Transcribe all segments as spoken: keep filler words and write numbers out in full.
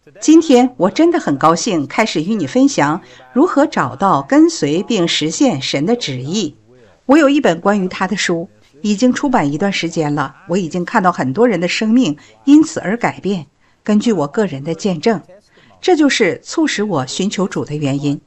今天我真的很高兴开始与你分享如何找到、跟随并实现神的旨意。我有一本关于他的书，已经出版一段时间了，我已经看到很多人的生命因此而改变。根据我个人的见证，这就是促使我寻求主的原因。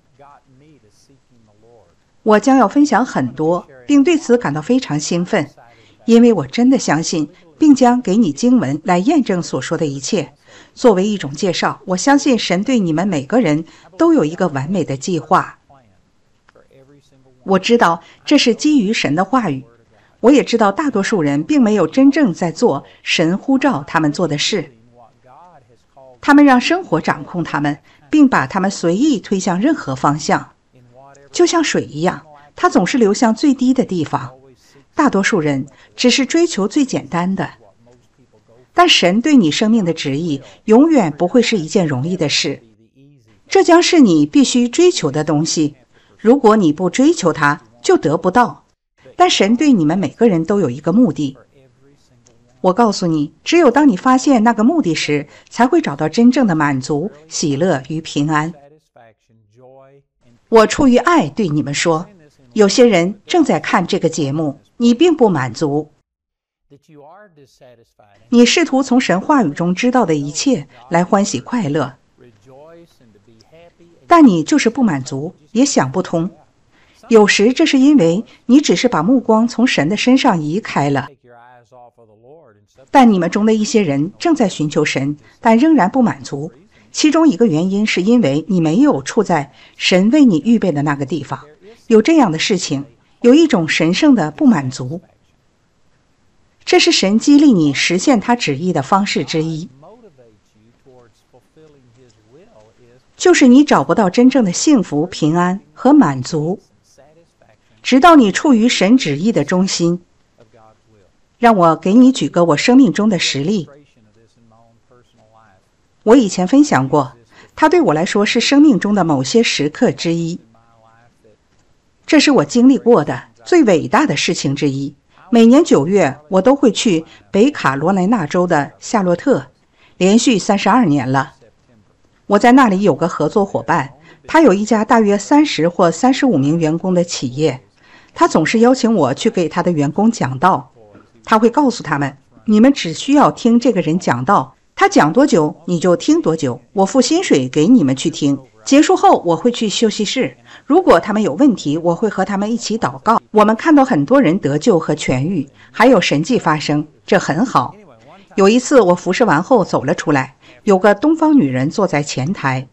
我将要分享很多，并对此感到非常兴奋，因为我真的相信，并将给你经文来验证所说的一切。作为一种介绍，我相信神对你们每个人都有一个完美的计划。我知道这是基于神的话语，我也知道大多数人并没有真正在做神呼召他们做的事。他们让生活掌控他们，并把他们随意推向任何方向，就像水一样，它总是流向最低的地方。大多数人只是追求最简单的，但神对你生命的旨意永远不会是一件容易的事，这将是你必须追求的东西。如果你不追求它，就得不到。但神对你们每个人都有一个目的。我告诉你，只有当你发现那个目的时，才会找到真正的满足、喜乐与平安。我出于爱对你们说，有些人正在看这个节目，你并不满足。你试图从神话语中知道的一切来欢喜快乐，但你就是不满足，也想不通。有时这是因为你只是把目光从神的身上移开了。但你们中的一些人正在寻求神，但仍然不满足。其中一个原因是因为你没有处在神为你预备的那个地方。有这样的事情，有一种神圣的不满足。这是神激励你实现他旨意的方式之一，就是你找不到真正的幸福、平安和满足，直到你处于神旨意的中心。让我给你举个我生命中的实例。我以前分享过，它对我来说是生命中的某些时刻之一。这是我经历过的最伟大的事情之一。每年九月，我都会去北卡罗来纳州的夏洛特，连续三十二年了。我在那里有个合作伙伴，他有一家大约三十或三十五名员工的企业。他总是邀请我去给他的员工讲道。他会告诉他们，你们只需要听这个人讲道，他讲多久你就听多久，我付薪水给你们去听。结束后我会去休息室，如果他们有问题，我会和他们一起祷告。我们看到很多人得救和痊愈，还有神迹发生，这很好。有一次我服侍完后走了出来，有个东方女人坐在前台，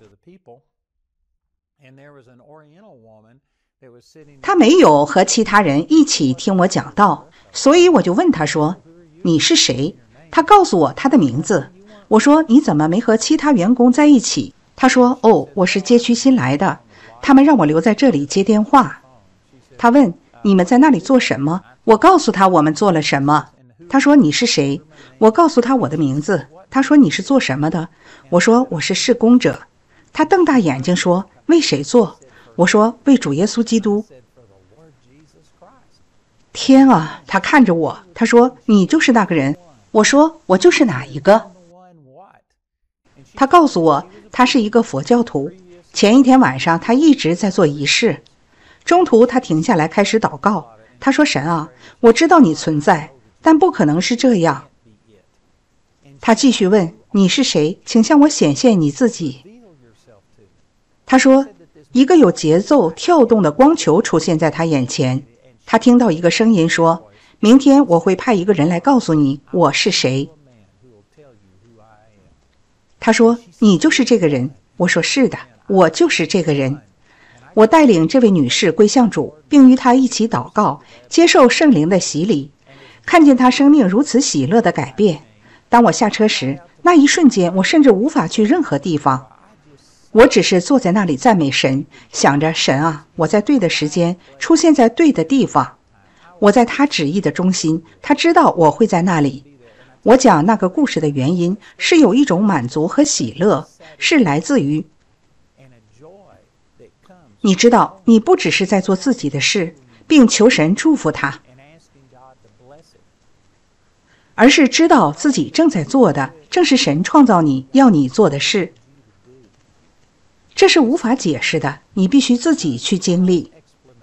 她没有和其他人一起听我讲道，所以我就问她说，你是谁？她告诉我她的名字。我说，你怎么没和其他员工在一起？她说，哦，我是街区新来的，他们让我留在这里接电话。她问，你们在那里做什么？我告诉她我们做了什么。她说，你是谁？我告诉她我的名字。她说，你是做什么的？我说，我是事工者。她瞪大眼睛说，为谁做？我说，为主耶稣基督。天啊，她看着我，她说，你就是那个人。我说，我就是哪一个？她告诉我，她是一个佛教徒。前一天晚上她一直在做仪式，中途她停下来开始祷告。她说，神啊，我知道你存在，但不可能是这样。她继续问，你是谁？请向我显现你自己。她说，一个有节奏跳动的光球出现在她眼前。她听到一个声音说，明天我会派一个人来告诉你我是谁。她说，你就是这个人。我说，是的，我就是这个人。我带领这位女士归向主，并与她一起祷告，接受圣灵的洗礼，看见她生命如此喜乐的改变。当我下车时，那一瞬间我甚至无法去任何地方，我只是坐在那里赞美神，想着，神啊，我在对的时间出现在对的地方，我在他旨意的中心，他知道我会在那里。我讲那个故事的原因是有一种满足和喜乐，是来自于你知道，你不只是在做自己的事，并求神祝福他，而是知道自己正在做的正是神创造你要你做的事。 这是无法解释的，你必须自己去经历。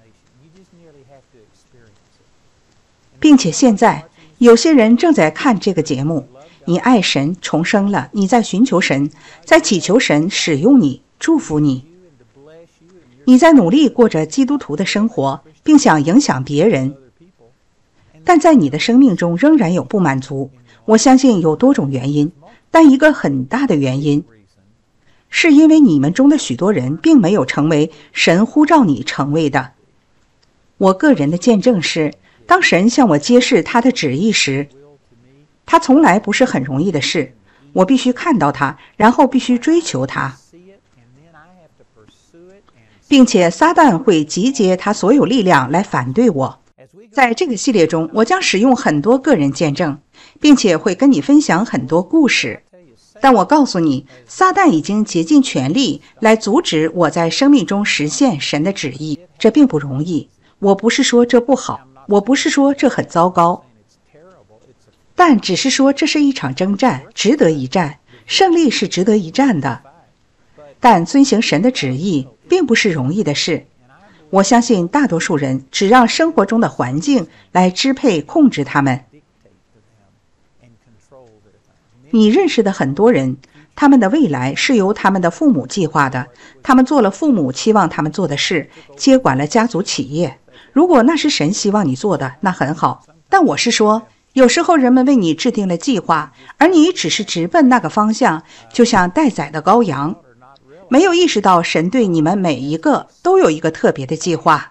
并且现在有些人正在看这个节目，你爱神，重生了，你在寻求神，在祈求神使用你，祝福你。你在努力过着基督徒的生活，并想影响别人，但在你的生命中仍然有不满足。我相信有多种原因，但一个很大的原因是因为你们中的许多人并没有成为神呼召你成为的。我个人的见证是，当神向我揭示他的旨意时，他从来不是很容易的事，我必须看到他，然后必须追求他，并且撒旦会集结他所有力量来反对我。在这个系列中，我将使用很多个人见证，并且会跟你分享很多故事。但我告诉你，撒旦已经竭尽全力来阻止我在生命中实现神的旨意，这并不容易。我不是说这不好，我不是说这很糟糕，但只是说这是一场征战，值得一战，胜利是值得一战的。但遵行神的旨意并不是容易的事。我相信大多数人只让生活中的环境来支配控制他们。你认识的很多人，他们的未来是由他们的父母计划的，他们做了父母期望他们做的事，接管了家族企业。如果那是神希望你做的，那很好。但我是说，有时候人们为你制定了计划，而你只是直奔那个方向，就像待宰的羔羊，没有意识到神对你们每一个都有一个特别的计划。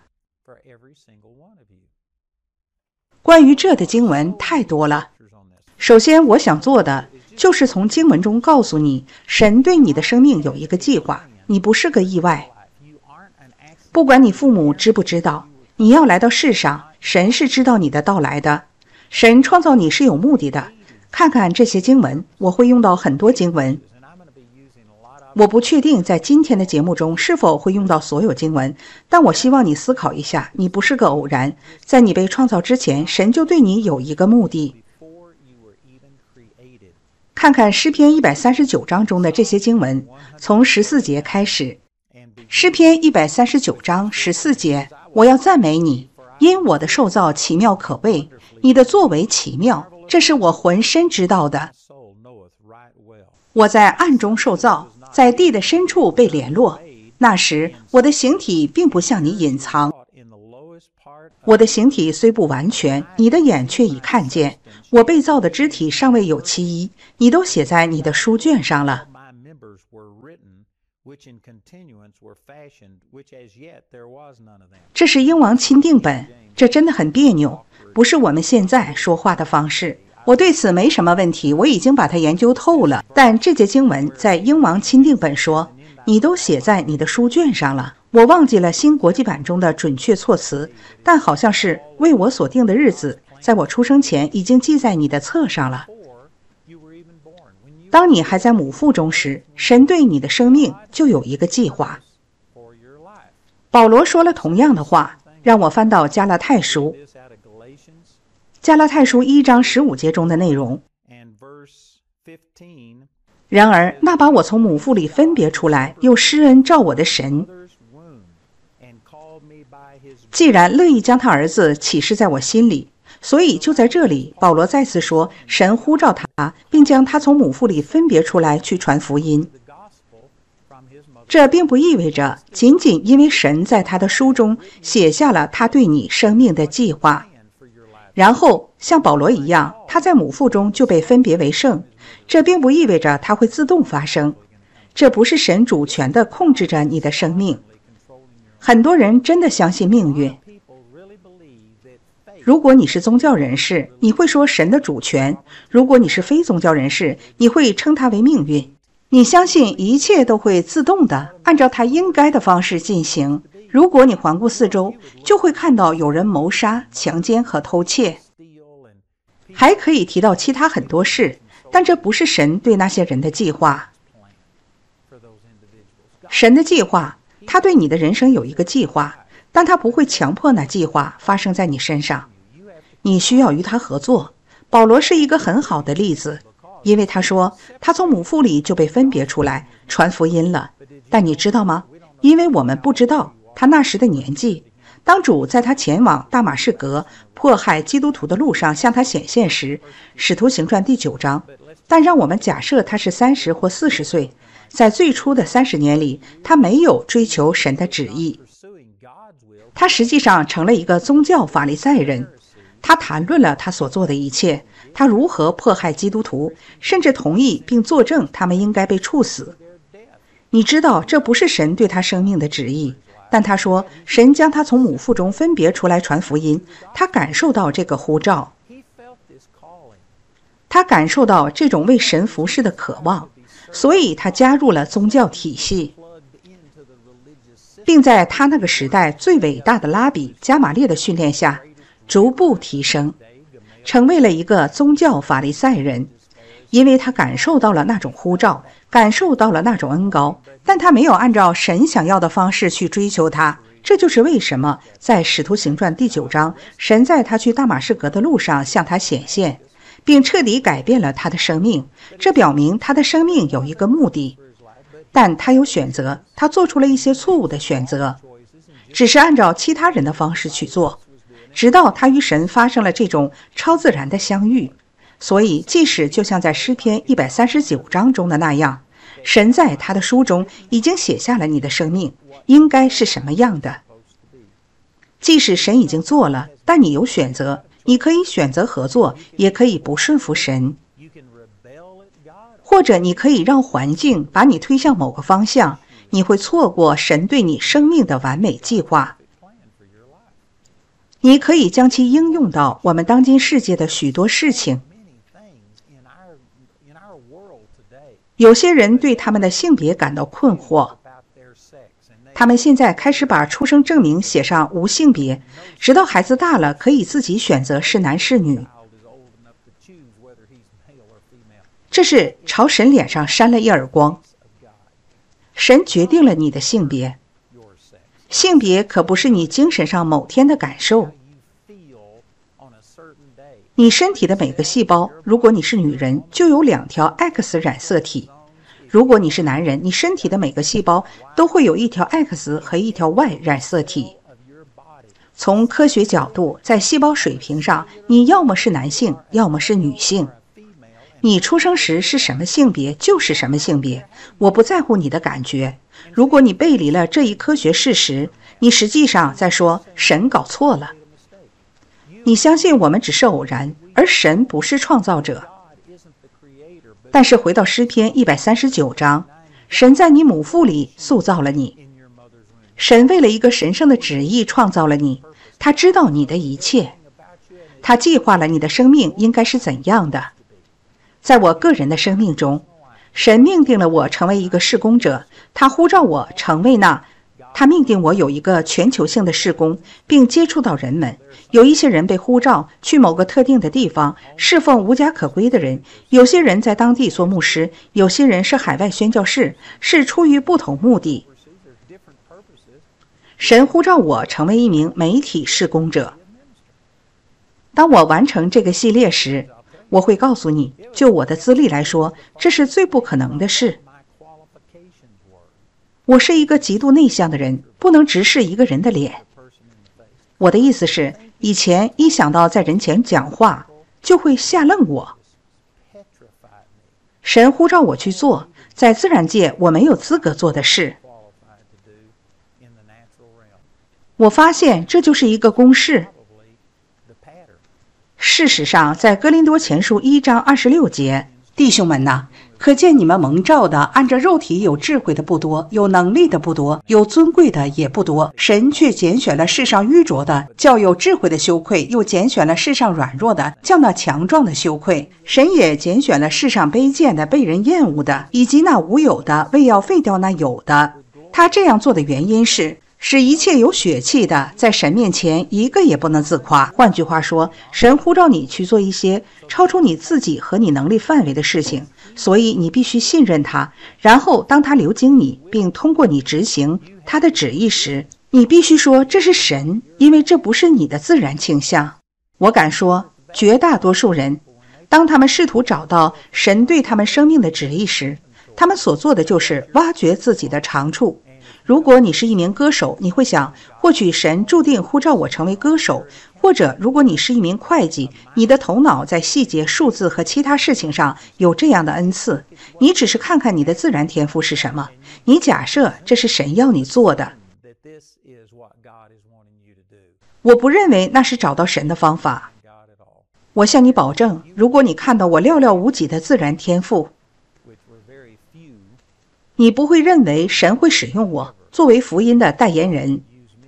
关于这的经文太多了。首先我想做的就是从经文中告诉你，神对你的生命有一个计划，你不是个意外。不管你父母知不知道，你要来到世上，神是知道你的到来的。神创造你是有目的的。看看这些经文，我会用到很多经文。我不确定在今天的节目中是否会用到所有经文，但我希望你思考一下，你不是个偶然，在你被创造之前，神就对你有一个目的。看看诗篇一百三十九章中的这些经文，从十四节开始。诗篇一百三十九章十四节，我要赞美你，因我的受造奇妙可畏，你的作为奇妙，这是我浑身知道的。我在暗中受造，在地的深处被联络，那时我的形体并不向你隐藏。我的形体虽不完全，你的眼却已看见。我被造的肢体尚未有其一，你都写在你的书卷上了。这是英王钦定本，这真的很别扭，不是我们现在说话的方式。我对此没什么问题，我已经把它研究透了。但这节经文在英王钦定本说，你都写在你的书卷上了。我忘记了新国际版中的准确措辞，但好像是为我所定的日子，在我出生前已经记在你的册上了。当你还在母腹中时，神对你的生命就有一个计划。保罗说了同样的话，让我翻到加拉太书，加拉太书一章十五节中的内容。然而那把我从母腹里分别出来，又施恩照我的神，既然乐意将他儿子启示在我心里，所以就在这里，保罗再次说，神呼召他，并将他从母腹里分别出来去传福音。这并不意味着仅仅因为神在他的书中写下了他对你生命的计划，然后像保罗一样，他在母腹中就被分别为圣。这并不意味着它会自动发生，这不是神主权地控制着你的生命。很多人真的相信命运。如果你是宗教人士，你会说神的主权；如果你是非宗教人士，你会称它为命运。你相信一切都会自动地按照它应该的方式进行。如果你环顾四周，就会看到有人谋杀、强奸和偷窃。还可以提到其他很多事，但这不是神对那些人的计划。神的计划，他对你的人生有一个计划，但他不会强迫那计划发生在你身上。你需要与他合作。保罗是一个很好的例子，因为他说他从母腹里就被分别出来传福音了。 但你知道吗？因为我们不知道他那时的年纪。当主在他前往大马士革迫害基督徒的路上向他显现时，使徒行传第九章。但让我们假设他是三十或四十岁，在最初的三十年里，他没有追求神的旨意，他实际上成了一个宗教法利赛人。他谈论了他所做的一切，他如何迫害基督徒，甚至同意并作证他们应该被处死。你知道这不是神对他生命的旨意，但他说神将他从母腹中分别出来传福音，他感受到这个呼召，他感受到这种为神服侍的渴望，所以他加入了宗教体系，并在他那个时代最伟大的拉比加玛列的训练下逐步提升，成为了一个宗教法利赛人。因为他感受到了那种呼召，感受到了那种恩膏，但他没有按照神想要的方式去追求他。这就是为什么在使徒行传第九章，神在他去大马士革的路上向他显现，并彻底改变了他的生命。这表明他的生命有一个目的，但他有选择，他做出了一些错误的选择，只是按照其他人的方式去做，直到他与神发生了这种超自然的相遇。所以即使就像在诗篇一百三十九章中的那样，神在他的书中已经写下了你的生命应该是什么样的。即使神已经做了，但你有选择，你可以选择合作，也可以不顺服神，或者你可以让环境把你推向某个方向，你会错过神对你生命的完美计划。你可以将其应用到我们当今世界的许多事情。有些人对他们的性别感到困惑，他们现在开始把出生证明写上无性别，直到孩子大了可以自己选择是男是女。这是朝神脸上扇了一耳光。神决定了你的性别，性别可不是你精神上某天的感受。你身体的每个细胞，如果你是女人，就有两条 X 染色体；如果你是男人，你身体的每个细胞都会有一条 X 和一条 Y 染色体。从科学角度，在细胞水平上，你要么是男性，要么是女性。你出生时是什么性别就是什么性别，我不在乎你的感觉。如果你背离了这一科学事实，你实际上在说神搞错了。你相信我们只是偶然，而神不是创造者。但是回到诗篇一百三十九章，神在你母腹里塑造了你，神为了一个神圣的旨意创造了你，他知道你的一切，他计划了你的生命应该是怎样的。在我个人的生命中，神命定了我成为一个事工者，他呼召我成为那他命定我有一个全球性的事工，并接触到人们。有一些人被呼召去某个特定的地方侍奉无家可归的人，有些人在当地做牧师，有些人是海外宣教士，是出于不同目的。神呼召我成为一名媒体事工者。当我完成这个系列时，我会告诉你，就我的资历来说，这是最不可能的事。我是一个极度内向的人，不能直视一个人的脸。我的意思是，以前一想到在人前讲话，就会吓愣我。神呼召我去做在自然界我没有资格做的事。我发现这就是一个公式。事实上，在哥林多前书一章二十六节，弟兄们哪，可见你们蒙召的，按着肉体有智慧的不多，有能力的不多，有尊贵的也不多。神却拣选了世上愚拙的，叫有智慧的羞愧；又拣选了世上软弱的，叫那强壮的羞愧。神也拣选了世上卑贱的、被人厌恶的，以及那无有的，为要废掉那有的。他这样做的原因是，使一切有血气的在神面前一个也不能自夸。换句话说，神呼召你去做一些超出你自己和你能力范围的事情，所以你必须信任他。然后当他流经你并通过你执行他的旨意时，你必须说这是神，因为这不是你的自然倾向。我敢说，绝大多数人当他们试图找到神对他们生命的旨意时， 他们所做的就是挖掘自己的长处。如果你是一名歌手，你会想，或许神注定呼召我成为歌手；或者如果你是一名会计，你的头脑在细节、数字和其他事情上有这样的恩赐，你只是看看你的自然天赋是什么，你假设这是神要你做的。我不认为那是找到神的方法。我向你保证，如果你看到我寥寥无几的自然天赋，你不会认为神会使用我作为福音的代言人。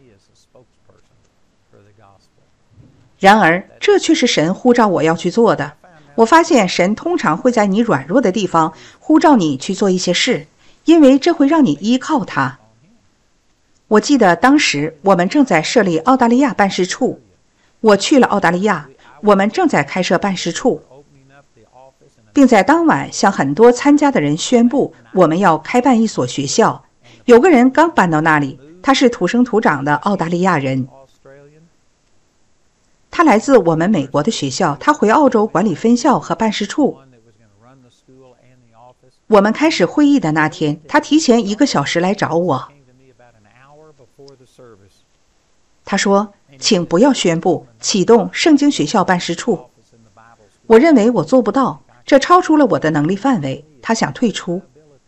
然而，这却是神呼召我要去做的。我发现神通常会在你软弱的地方呼召你去做一些事，因为这会让你依靠他。我记得当时我们正在设立澳大利亚办事处，我去了澳大利亚，我们正在开设办事处，并在当晚向很多参加的人宣布我们要开办一所学校。有个人刚搬到那里，他是土生土长的澳大利亚人，他来自我们美国的学校，他回澳洲管理分校和办事处。我们开始会议的那天，他提前一个小时来找我。他说，请不要宣布启动圣经学校办事处。我认为我做不到，这超出了我的能力范围。他想退出。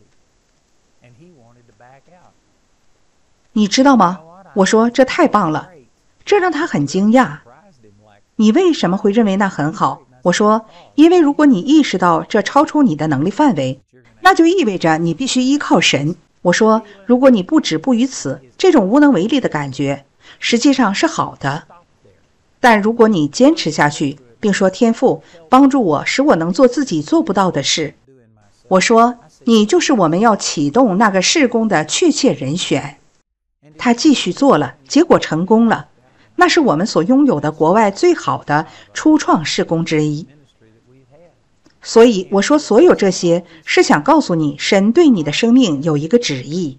你知道吗？我说，这太棒了。这让他很惊讶。你为什么会认为那很好？我说，因为如果你意识到这超出你的能力范围，那就意味着你必须依靠神。我说，如果你不止步于此，这种无能为力的感觉实际上是好的。但如果你坚持下去，并说，天父，帮助我，使我能做自己做不到的事。我说，你就是我们要启动那个事工的确切人选。他继续做了，结果成功了。那是我们所拥有的国外最好的初创事工之一。所以我说，所有这些是想告诉你，神对你的生命有一个旨意。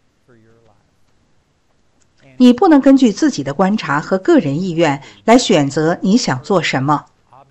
你不能根据自己的观察和个人意愿来选择你想做什么。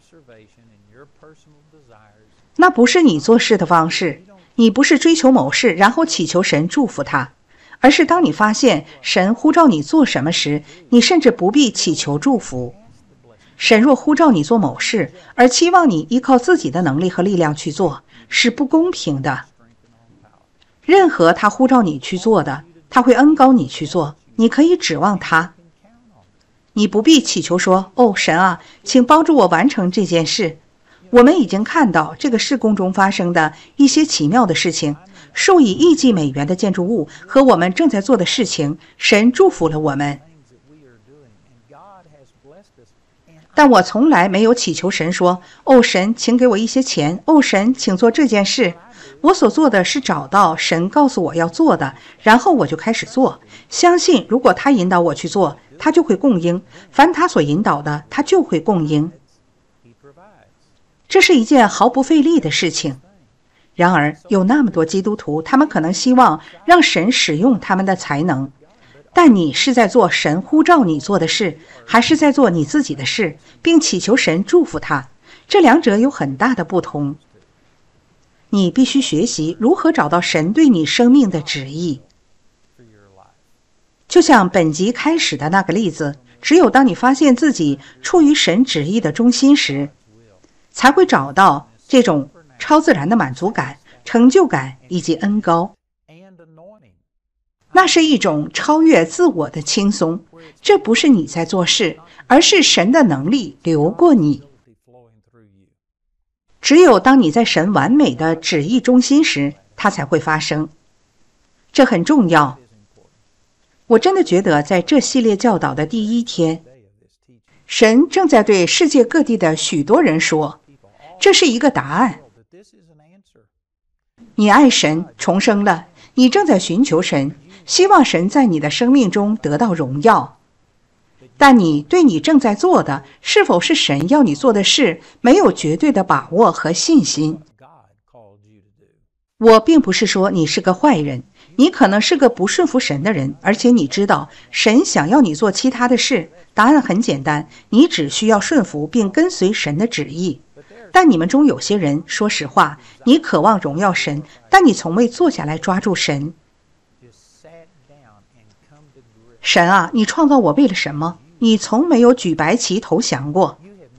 那不是你做事的方式。你不是追求某事，然后祈求神祝福他，而是当你发现神呼召你做什么时，你甚至不必祈求祝福。神若呼召你做某事，而期望你依靠自己的能力和力量去做，是不公平的。任何他呼召你去做的，他会恩膏你去做，你可以指望他。你不必祈求说，哦，神啊，请帮助我完成这件事。我们已经看到这个事工中发生的一些奇妙的事情，数以亿计美元的建筑物和我们正在做的事情，神祝福了我们。但我从来没有祈求神说，哦，神，请给我一些钱，哦，神，请做这件事。我所做的是找到神告诉我要做的，然后我就开始做，相信如果他引导我去做，他就会供应，凡他所引导的，他就会供应。这是一件毫不费力的事情。然而，有那么多基督徒，他们可能希望让神使用他们的才能。但你是在做神呼召你做的事，还是在做你自己的事，并祈求神祝福他？这两者有很大的不同。你必须学习如何找到神对你生命的旨意。就像本集开始的那个例子，只有当你发现自己处于神旨意的中心时，才会找到这种超自然的满足感、成就感以及恩膏。那是一种超越自我的轻松，这不是你在做事，而是神的能力流过你。只有当你在神完美的旨意中心时，它才会发生。这很重要。我真的觉得在这系列教导的第一天，神正在对世界各地的许多人说，这是一个答案。你爱神，重生了，你正在寻求神，希望神在你的生命中得到荣耀。但你对你正在做的是否是神要你做的事没有绝对的把握和信心。我并不是说你是个坏人，你可能是个不顺服神的人，而且你知道神想要你做其他的事。答案很简单，你只需要顺服并跟随神的旨意。 但你们中有些人，说实话，你渴望荣耀神，但你从未坐下来抓住神。神啊，你创造我为了什么？你从没有举白旗投降过。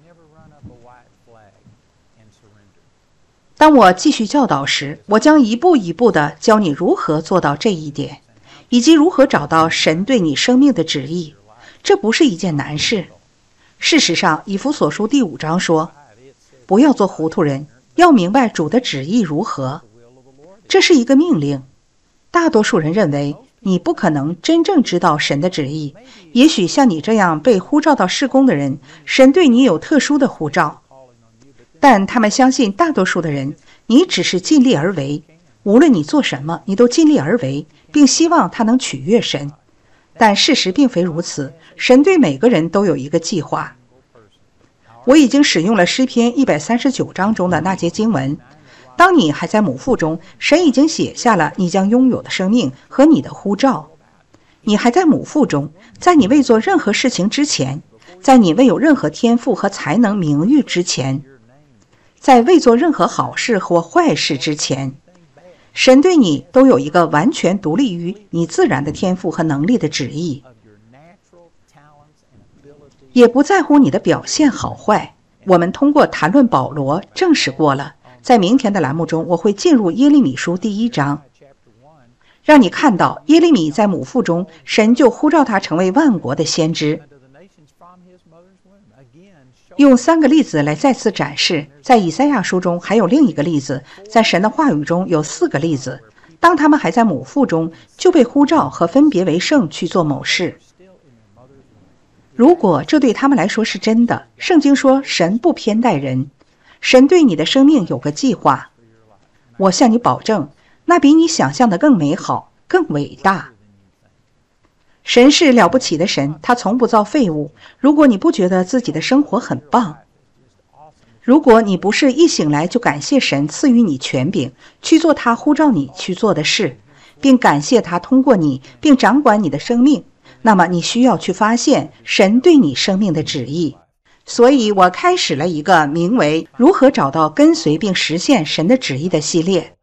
当我继续教导时，我将一步一步地教你如何做到这一点，以及如何找到神对你生命的旨意。这不是一件难事。事实上，以弗所书第五章说，不要做糊涂人，要明白主的旨意如何。这是一个命令。大多数人认为你不可能真正知道神的旨意。也许像你这样被呼召到事工的人，神对你有特殊的呼召，但他们相信大多数的人，你只是尽力而为，无论你做什么，你都尽力而为，并希望他能取悦神。但事实并非如此，神对每个人都有一个计划。我已经使用了诗篇一百三十九章中的那节经文，当你还在母腹中，神已经写下了你将拥有的生命和你的呼召。你还在母腹中，在你未做任何事情之前，在你未有任何天赋和才能名誉之前，在未做任何好事或坏事之前，神对你都有一个完全独立于你自然的天赋和能力的旨意，也不在乎你的表现好坏。我们通过谈论保罗证实过了。在明天的栏目中，我会进入耶利米书第一章，让你看到耶利米在母腹中，神就呼召他成为万国的先知。用三个例子来再次展示，在以赛亚书中还有另一个例子，在神的话语中有四个例子，当他们还在母腹中就被呼召和分别为圣去做某事。如果这对他们来说是真的，圣经说神不偏待人，神对你的生命有个计划。我向你保证，那比你想象的更美好，更伟大。神是了不起的神，他从不造废物。如果你不觉得自己的生活很棒，如果你不是一醒来就感谢神赐予你权柄，去做他呼召你去做的事，并感谢他通过你并掌管你的生命，那么你需要去发现神对你生命的旨意。所以我开始了一个名为如何找到跟随并实现神的旨意的系列。